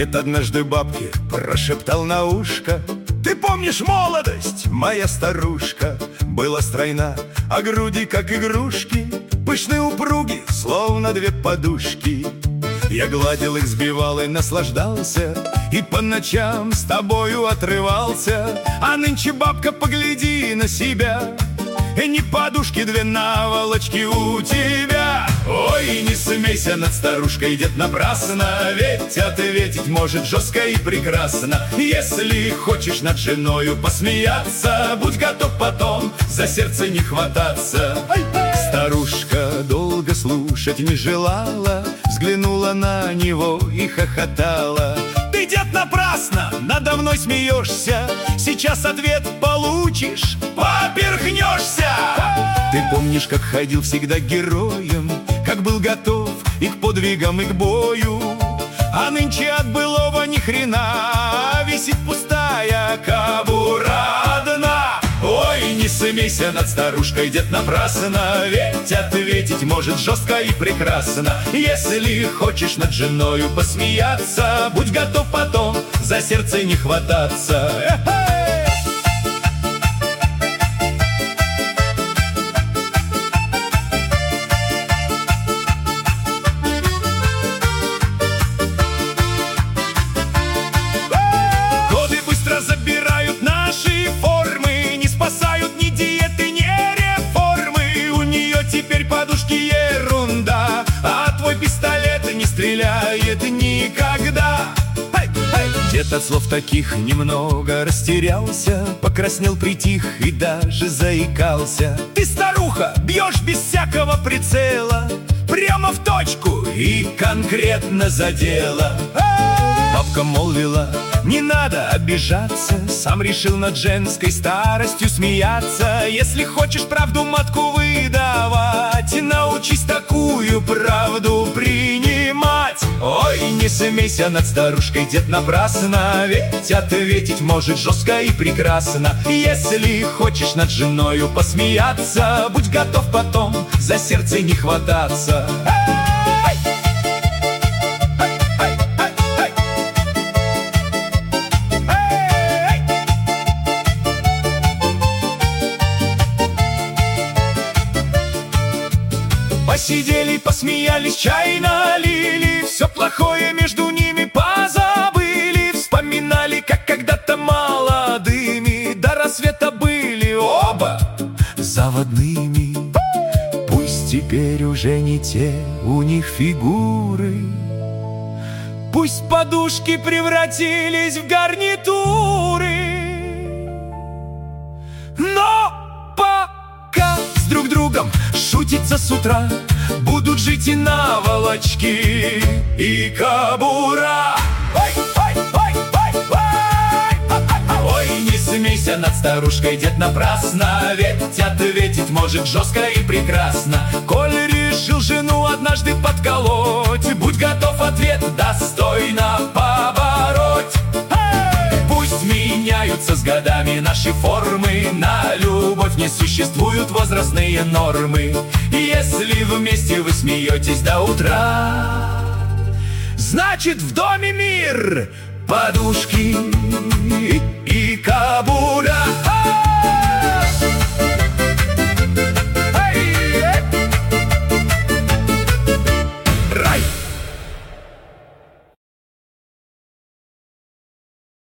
Дед однажды бабке прошептал на ушко: «Ты помнишь молодость, моя старушка? Была стройна, а груди как игрушки, пышные упруги, словно две подушки. Я гладил их, сбивал и наслаждался, и по ночам с тобою отрывался. А нынче, бабка, погляди на себя, ни подушки, две наволочки у тебя». Ой, не смейся над старушкой, дед, напрасно, ведь ответить может жестко и прекрасно. Если хочешь над женою посмеяться, будь готов потом за сердце не хвататься. Старушка долго слушать не желала, взглянула на него и хохотала: «Ты, дед, напрасно надо мной смеешься, сейчас ответ получишь, поперхнешься. Ты помнишь, как ходил всегда героем, как был готов и к подвигам, и к бою, а нынче от былого ни хрена, висит пустая кобура одна». Ой, не смейся над старушкой, дед, напрасно, ведь ответить может жестко и прекрасно. Если хочешь над женою посмеяться, будь готов потом за сердце не хвататься. Годы быстро забирают наши формы, не спасают ни диеты, ни реформы. У нее теперь подушки ерунда, а твой пистолет не стреляет никогда. Дед от слов таких немного растерялся, покраснел, притих и даже заикался: «Ты, старуха, бьешь без всякого прицела, прямо в точку и конкретно задела». Бабка молвила: «Не надо обижаться, сам решил над женской старостью смеяться. Если хочешь правду матку выдавать, научись такую правду принимать». Ой, не смейся над старушкой, дед, напрасно, ведь ответить может жестко и прекрасно. Если хочешь над женою посмеяться, будь готов потом за сердце не хвататься. Посидели, посмеялись, чай налили, все плохое между ними позабыли. Вспоминали, как когда-то молодыми до рассвета были оба заводными. Пусть теперь уже не те у них фигуры, пусть подушки превратились в гарнитуры, но пока с друг другом шутиться с утра будут жить и наволочки, и кобура. Ой, ой, ой, ой, ой. Ой, не смейся над старушкой, дед, напрасно, ведь ответить может жестко и прекрасно. Коль решил жену однажды подколоть, будь готов ответ достойно побороть. Пусть меняются с годами наши формы, на любовь не существуют возрастные нормы. Если вместе вы смеетесь до утра, значит в доме мир, подушки и кобура.